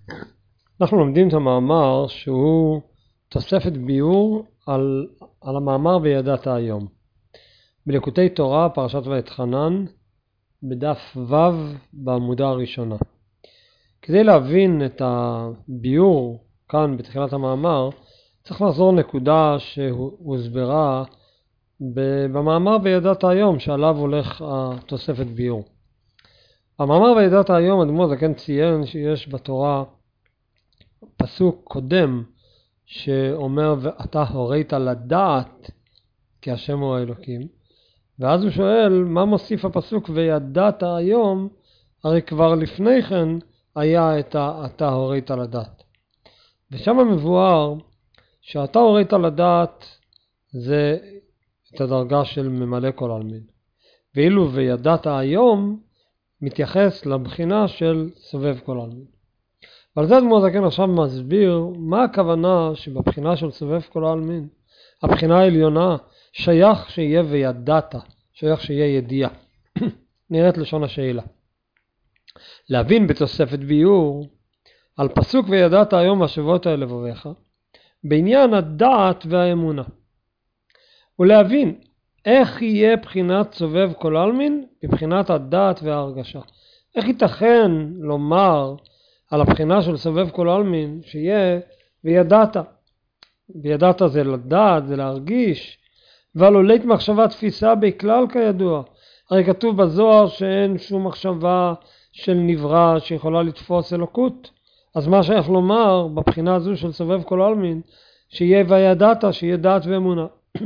אנחנו לומדים את המאמר שהוא תוספת ביאור על המאמר וידעת היום. בליקוטי תורה, פרשת ואתחנן, בדף ו' בעמודה הראשונה. כדי להבין את הביאור כאן בתחילת המאמר, צריך לחזור נקודה שהוסברה במאמר וידעת היום שעליו הולך התוספת ביאור. המאמר וידעת היום, אדמו"ר הזקן ציין שיש בתורה פסוק קודם שאומר ואתה הורית לדעת כי השם הוא האלוקים, ואז הוא שואל מה מוסיף הפסוק וידעת היום, הרי כבר לפני כן היה את אתה הורית לדעת. ושם מבואר שאתה הורית לדעת זה את הדרגה של ממלא כל עלמין, ואילו וידעת היום מתייחס לבחינה של סובב כל עלמין. ועל זה אדמו"ר הזקן עכשיו מסביר מה הכוונה שבבחינה של סובב כל העלמין, הבחינה העליונה, שייך שיהיה וידעת, שייך שיהיה ידיעה. נראית לשון השאלה. להבין בתוספת ביאור על פסוק וידעת היום השבועות האלה לבביך, בעניין הדעת והאמונה. ולהבין איך יהיה בחינת סובב כל עלמין בבחינת הדעת וההרגשה. איך ייתכן לומר על הבחינה של סובב כל עלמין שיהיה וידעת. וידעת זה לדעת, זה להרגיש, ועל עולית מחשבה תפיסה בכלל כידוע. הרי כתוב בזוהר שאין שום מחשבה של נברא שיכולה לתפוס אלוקות. אז מה שייך לומר בבחינה הזו של סובב כל עלמין שיהיה וידעת, שיהיה דעת ואמונה.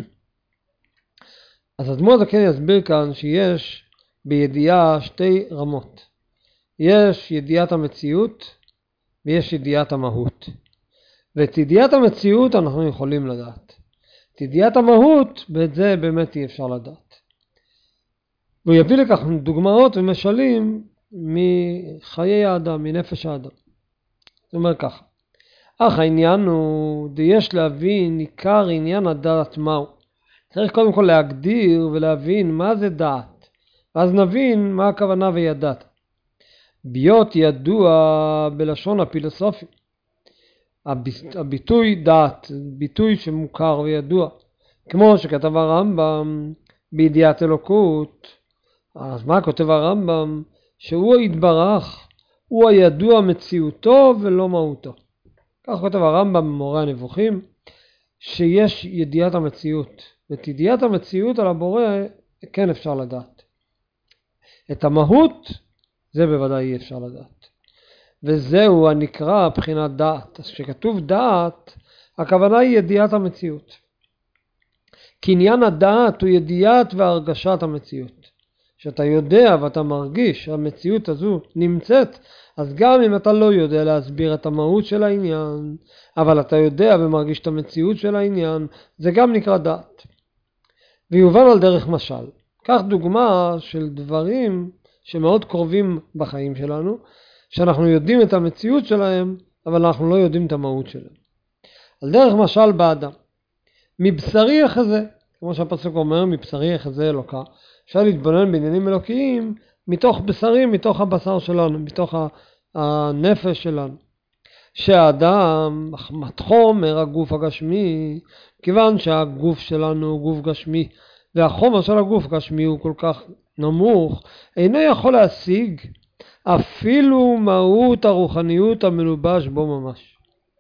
אז אדמו"ר הזקן יסביר כאן שיש בידיעה שתי רמות. יש ידיעת המציאות ויש ידיעת המהות. ואת ידיעת המציאות אנחנו יכולים לדעת. את ידיעת המהות, ואת זה באמת אי אפשר לדעת. והוא יביא לכך דוגמאות ומשלים מחיי האדם, מנפש האדם. זאת אומרת ככה. אך העניין הוא, יש להבין עיקר עניין הדעת מהו. צריך קודם כל להגדיר ולהבין מה זה דעת. ואז נבין מה הכוונה וידעת. ביות ידוע בלשון הפילוסופי. הביטוי דעת, ביטוי שמוכר וידוע. כמו שכתב הרמב"ם בידיעת אלוקות. אז מה כותב הרמב"ם? שהוא יתברך, הוא הידוע מציאותו ולא מהותו. כך כותב הרמב"ם במורה הנבוכים, שיש ידיעת המציאות. ואת ידיעת המציאות על הבורא כן אפשר לדעת. את המהות זה בוודאי אי אפשר לדעת. וזהו הנקרא בחינת דעת. אז כשכתוב דעת, הכוונה היא ידיעת המציאות. כי עניין הדעת הוא ידיעת והרגשת המציאות. שאתה יודע ואתה מרגיש שהמציאות הזו נמצאת, אז גם אם אתה לא יודע להסביר את המהות של העניין, אבל אתה יודע ומרגיש את המציאות של העניין, זה גם נקרא דעת. ויובן על דרך משל. כך דוגמה של דברים שמאוד קרובים בחיים שלנו, שאנחנו יודעים את המציאות שלהם, אבל אנחנו לא יודעים את המהות שלהם. על דרך משל באדם. מבשרי אחזה, כמו שהפסוק אומר, מבשרי אחזה אלוקה. אפשר להתבונן בעניינים אלוקיים מתוך בשרי, מתוך הבשר שלנו, מתוך הנפש שלנו. שהאדם מתחו מהגוף הגשמי, כיוון שהגוף שלנו הוא גוף גשמי, והחומר של הגוף גשמי הוא כל כך נמוך, אינו יכול להשיג אפילו מהות הרוחניות המלובש בו ממש.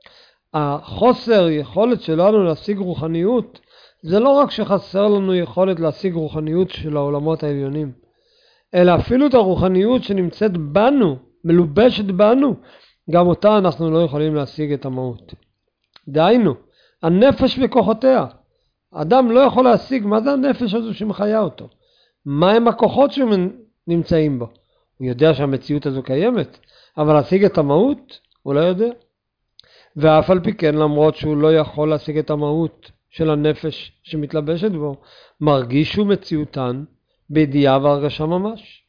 החוסר יכולת שלנו להשיג רוחניות, זה לא רק שחסר לנו יכולת להשיג רוחניות של העולמות העליונים, אלא אפילו את הרוחניות שנמצאת בנו, מלובשת בנו, גם אותה אנחנו לא יכולים להשיג את המהות. דהיינו, הנפש וכוחותיה. אדם לא יכול להשיג מה זה הנפש הזו שמחיה אותו. מה הם הכוחות שנמצאים בו. הוא יודע שהמציאות הזו קיימת, אבל להשיג את המהות הוא לא יודע. ואף על פי כן, למרות שהוא לא יכול להשיג את המהות של הנפש שמתלבשת בו, מרגיש הוא מציאותן בידיעה והרגשה ממש.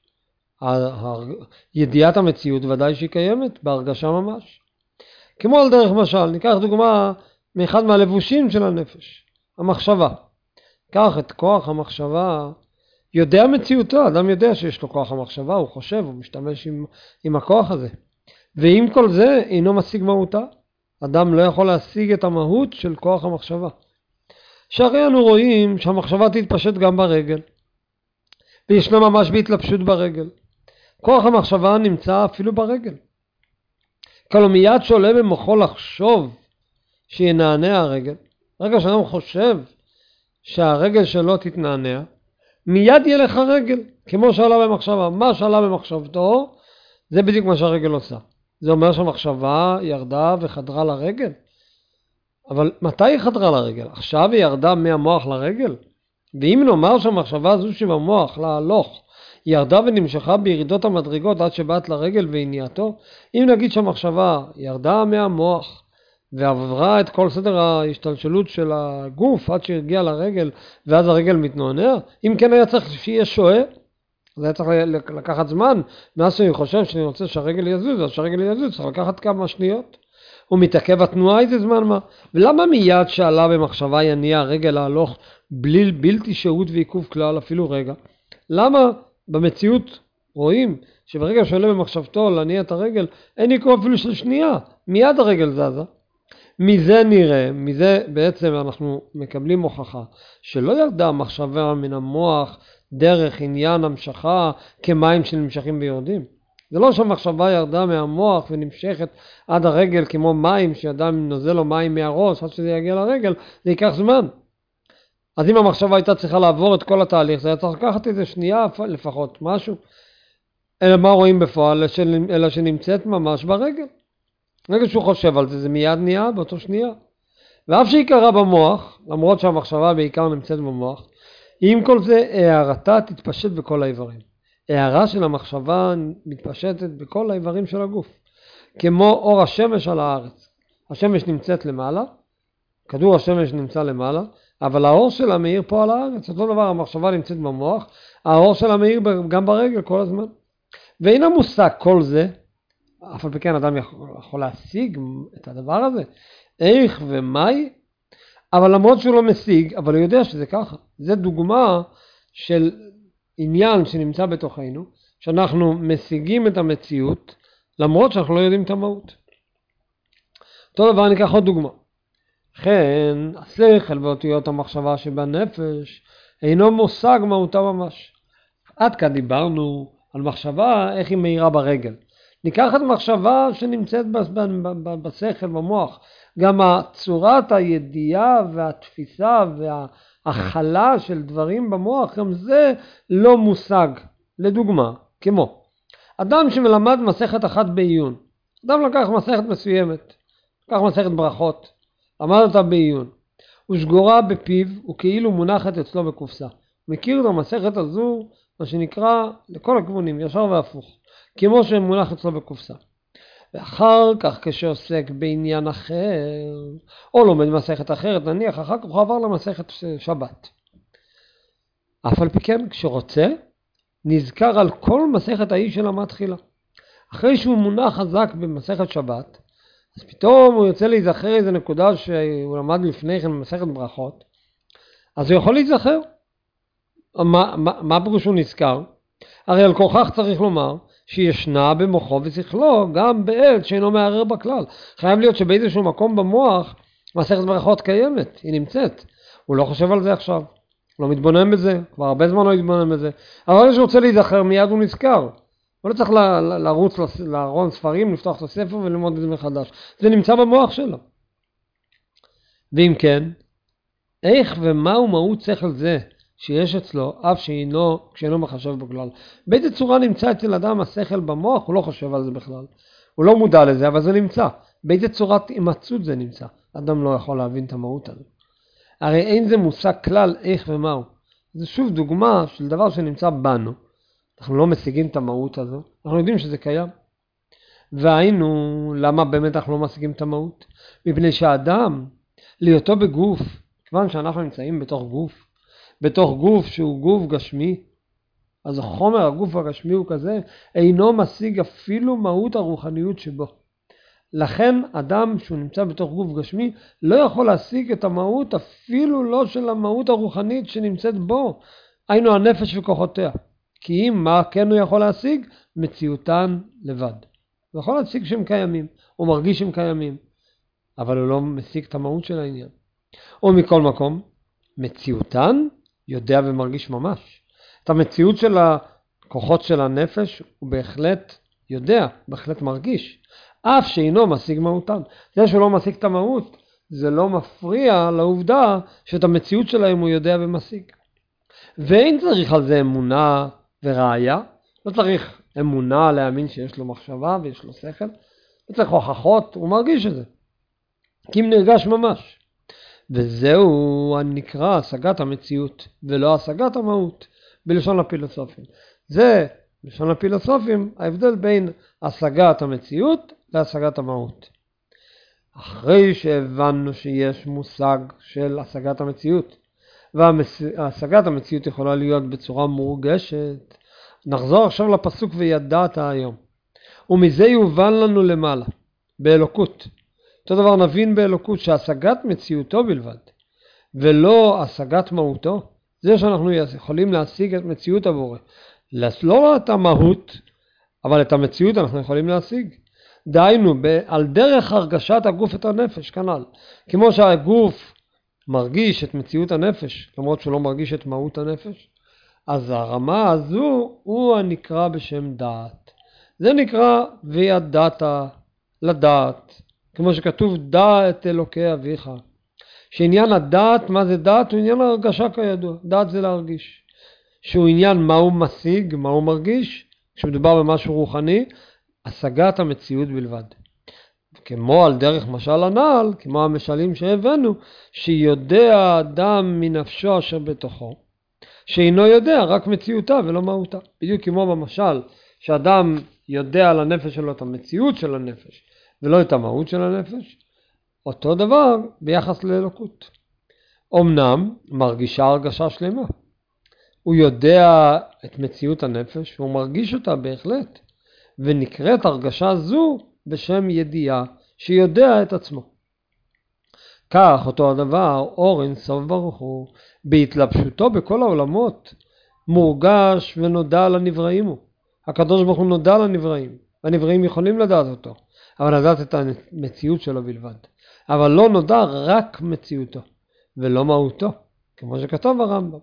ידיעת המציאות ודאי שהיא קיימת בהרגשה ממש. כמו על דרך משל, ניקח דוגמה מאחד מהלבושים של הנפש, המחשבה. קח את כוח המחשבה, יודע מציאותו, אדם יודע שיש לו כוח המחשבה, הוא חושב, הוא משתמש עם הכוח הזה. ועם כל זה אינו משיג מהותה. אדם לא יכול להשיג את המהות של כוח המחשבה. שהרי אנו רואים שהמחשבה תתפשט גם ברגל, וישנה ממש בהתלבשות ברגל. כוח המחשבה נמצא אפילו ברגל. כלומר מיד שעולה במוחו לחשוב שינענע הרגל, רגע שאדם חושב שהרגל שלו תתנענע, מיד ילך הרגל, כמו שעלה במחשבה. מה שעלה במחשבתו, זה בדיוק מה שהרגל עושה. זה אומר שהמחשבה ירדה וחדרה לרגל. אבל מתי היא חדרה לרגל? עכשיו היא ירדה מהמוח לרגל? ואם נאמר שהמחשבה הזו שבמוח להלוך, ירדה ונמשכה בירידות המדרגות עד שבאת לרגל והניעתו, אם נגיד שהמחשבה ירדה מהמוח ועברה את כל סדר ההשתלשלות של הגוף עד שהגיעה לרגל ואז הרגל מתנוענע, אם כן היה צריך שיהיה שואה, זה היה צריך לקחת זמן. מאז שאני חושב שאני רוצה שהרגל יזוז, אז שהרגל יזוז צריך לקחת כמה שניות. הוא מתעכב התנועה איזה זמן מה. ולמה מיד שעלה במחשבה יניע הרגל להלוך בלתי שהות ועיכוב כלל אפילו רגע? למה במציאות רואים שברגע שעולה במחשבתו להניע את הרגל אין עיכוב אפילו של שנייה, מיד הרגל זזה? מזה נראה, מזה בעצם אנחנו מקבלים הוכחה שלא ירדה המחשבה מן המוח דרך עניין המשכה כמים שנמשכים ויורדים. זה לא שהמחשבה ירדה מהמוח ונמשכת עד הרגל כמו מים, שאדם נוזל לו מים מהראש עד שזה יגיע לרגל, זה ייקח זמן. אז אם המחשבה הייתה צריכה לעבור את כל התהליך, זה היה צריך לקחת איזה שנייה לפחות, משהו. אלא מה רואים בפועל? אלא שנמצאת ממש ברגל. רגע שהוא חושב על זה, זה מיד נהיה באותו שנייה. ואף שהיא קרה במוח, למרות שהמחשבה בעיקר נמצאת במוח, עם כל זה הערתה תתפשט בכל האיברים. הערה של המחשבה מתפשטת בכל האיברים של הגוף. כמו אור השמש על הארץ. השמש נמצאת למעלה, כדור השמש נמצא למעלה, אבל האור שלה מאיר פה על הארץ. אותו דבר המחשבה נמצאת במוח, האור שלה מאיר גם ברגל כל הזמן. ואין המושג כל זה, אף על פי כן אדם יכול להשיג את הדבר הזה, איך ומאי, אבל למרות שהוא לא משיג, אבל הוא יודע שזה ככה. זה דוגמה של עניין שנמצא בתוכנו, שאנחנו משיגים את המציאות, למרות שאנחנו לא יודעים את המהות. אותו דבר ניקח עוד דוגמה. לכן, השכל ואותיות המחשבה שבנפש אינו מושג מהותה ממש. עד כאן דיברנו על מחשבה, איך היא מאירה ברגל. ניקח את מחשבה שנמצאת בשכל, במוח. גם צורת הידיעה והתפיסה וההכלה של דברים במוח, גם זה לא מושג. לדוגמה, כמו אדם שמלמד מסכת אחת בעיון. אדם לקח מסכת מסוימת, לקח מסכת ברכות, למד אותה בעיון. הוא שגורה בפיו וכאילו מונחת אצלו בקופסה. מכיר את המסכת הזו, מה שנקרא לכל הכיוונים, ישר והפוך. כמו שמונח אצלו בקופסה. ואחר כך כשעוסק בעניין אחר, או לומד מסכת אחרת, נניח אחר כך הוא עבר למסכת שבת. אף על פי כן, כשרוצה, נזכר על כל מסכת ההיא שלמד תחילה. אחרי שהוא מונח חזק במסכת שבת, אז פתאום הוא יוצא להיזכר איזה נקודה שהוא למד לפני כן במסכת ברכות, אז הוא יכול להיזכר. מה פירוש הוא נזכר? הרי על כוכך צריך לומר שישנה במוחו ושכלו גם בעת שאינו מערער בכלל. חייב להיות שבאיזשהו מקום במוח מסכת ברכות קיימת, היא נמצאת. הוא לא חושב על זה עכשיו, לא מתבונן בזה, כבר הרבה זמן לא מתבונן בזה. אבל כשהוא רוצה להיזכר מיד הוא נזכר. הוא לא צריך לרוץ לארון ספרים, לפתוח את הספר וללמוד את זה מחדש. זה נמצא במוח שלו. ואם כן, איך ומהו מהות שכל זה שיש אצלו, אף שאינו מחשב בכלל? באיזה צורה נמצא אצל אדם השכל במוח? הוא לא חושב על זה בכלל. הוא לא מודע לזה, אבל זה נמצא. באיזה צורת הימצאות זה נמצא? אדם לא יכול להבין את המהות הזו. הרי אין זה מושג כלל איך ומהו. זה שוב דוגמה של דבר שנמצא בנו. אנחנו לא משיגים את המהות הזו. אנחנו יודעים שזה קיים. והיינו, למה באמת אנחנו לא משיגים את המהות? מפני שהאדם, להיותו בגוף, כיוון שאנחנו נמצאים בתוך גוף שהוא גוף גשמי, אז החומר הגוף הגשמי הוא כזה, אינו משיג אפילו מהות הרוחניות שבו. לכן אדם שהוא נמצא בתוך גוף גשמי לא יכול להשיג את המהות אפילו לא של המהות הרוחנית שנמצאת בו, היינו הנפש וכוחותיה. כי אם מה כן הוא יכול להשיג? מציאותן לבד. הוא יכול להשיג שהם קיימים, הוא מרגיש שהם קיימים, אבל הוא לא משיג את המהות של העניין. או מכל מקום, מציאותן יודע ומרגיש ממש. את המציאות של הכוחות של הנפש הוא בהחלט יודע, בהחלט מרגיש, אף שאינו משיג מהותן. זה שהוא לא משיג את המהות, זה לא מפריע לעובדה שאת המציאות שלהם הוא יודע ומשיג. ואין צריך על זה אמונה וראיה, לא צריך אמונה להאמין שיש לו מחשבה ויש לו שכל, לא צריך הוכחות, הוא מרגיש את זה, כי אם נרגש ממש. וזהו הנקרא השגת המציאות, ולא השגת המהות, בלשון הפילוסופים. זה, בלשון הפילוסופים, ההבדל בין השגת המציאות להשגת המהות. אחרי שהבנו שיש מושג של השגת המציאות, והשגת המציאות יכולה להיות בצורה מורגשת, נחזור עכשיו לפסוק וידעת היום. ומזה יובן לנו למעלה, באלוקות. אותו דבר נבין באלוקות שהשגת מציאותו בלבד, ולא השגת מהותו, זה שאנחנו יכולים להשיג את מציאות הבורא. לא את המהות, אבל את המציאות אנחנו יכולים להשיג. דהיינו, על דרך הרגשת הגוף את הנפש, כנ"ל. כמו שהגוף מרגיש את מציאות הנפש, למרות שהוא לא מרגיש את מהות הנפש, אז הרמה הזו הוא הנקרא בשם דעת. זה נקרא וידעת, לדעת. כמו שכתוב דע את אלוקי אביך. שעניין הדעת, מה זה דעת? הוא עניין הרגשה כידוע. דעת זה להרגיש. שהוא עניין מה הוא משיג, מה הוא מרגיש. כשמדובר במשהו רוחני, השגת המציאות בלבד. כמו על דרך משל הנעל, כמו המשלים שהבאנו, שיודע אדם מנפשו אשר בתוכו, שאינו יודע רק מציאותה ולא מהותה. בדיוק כמו במשל, שאדם יודע על הנפש שלו את המציאות של הנפש, ולא את המהות של הנפש, אותו דבר ביחס לאלוקות. אמנם מרגישה הרגשה שלמה. הוא יודע את מציאות הנפש, והוא מרגיש אותה בהחלט, ונקראת הרגשה זו בשם ידיעה, שיודע את עצמו. כך אותו הדבר, אור אין סוף ברוך הוא, בהתלבשותו בכל העולמות, מורגש ונודע לנבראים הוא. הקדוש ברוך הוא נודע לנבראים, והנבראים יכולים לדעת אותו, אבל לדעת את המציאות שלו בלבד. אבל לא נודע רק מציאותו, ולא מהותו, כמו שכתוב הרמב"ם.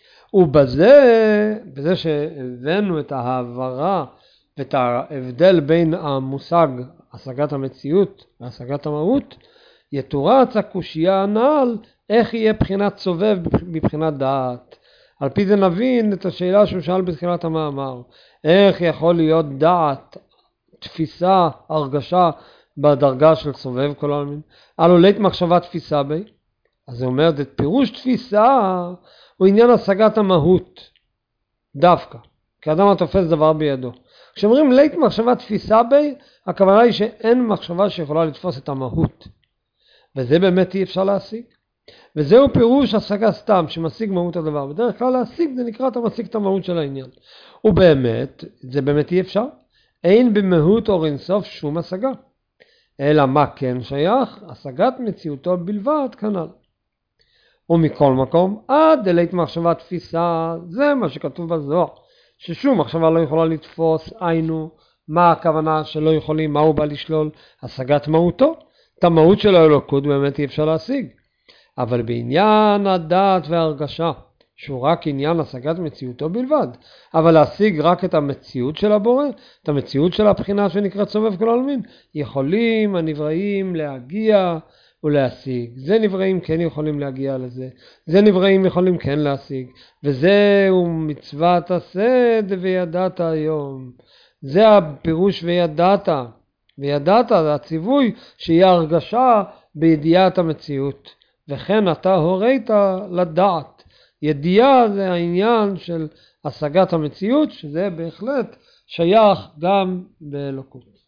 ובזה שהבאנו את ההעברה ואת ההבדל בין המושג השגת המציאות והשגת המהות, יתורץ הקושיה הנ"ל איך יהיה בחינת סובב בבחינת דעת. על פי זה נבין את השאלה שהוא שאל בתחילת המאמר, איך יכול להיות דעת, תפיסה, הרגשה בדרגה של סובב כל העלמין? עלולית מחשבה תפיסה בי. אז זה אומר, את פירוש תפיסה הוא עניין השגת המהות דווקא, כי אדם התופס דבר בידו. כשאומרים לית מחשבה תפיסה בי, הכוונה היא שאין מחשבה שיכולה לתפוס את המהות, וזה באמת אי אפשר להשיג. וזהו פירוש השגה סתם שמשיג מהות הדבר. בדרך כלל להשיג זה נקרא אתה משיג את המהות של העניין, ובאמת זה באמת אי אפשר. אין במהות אור אין סוף שום השגה, אלא מה כן שייך? השגת מציאותו בלבד כנ"ל. ומכל מקום, עד אלית מחשבה תפיסה, זה מה שכתוב בזוהר, ששום מחשבה לא יכולה לתפוס, היינו, מה הכוונה שלא יכולים, מה הוא בא לשלול? השגת מהותו. את המהות של האלוקות באמת אי אפשר להשיג. אבל בעניין הדעת וההרגשה, שהוא רק עניין השגת מציאותו בלבד, אבל להשיג רק את המציאות של הבורא, את המציאות של הבחינה שנקראת סובב כל העלמין, יכולים הנבראים להגיע ולהשיג. זה נבראים כן יכולים להגיע לזה, זה נבראים יכולים כן להשיג, וזהו מצוות עשה וידעת היום. זה הפירוש וידעת. וידעת זה הציווי שיהיה הרגשה בידיעת המציאות, וכן אתה הורית לדעת. ידיעה זה העניין של השגת המציאות, שזה בהחלט שייך גם באלוקות.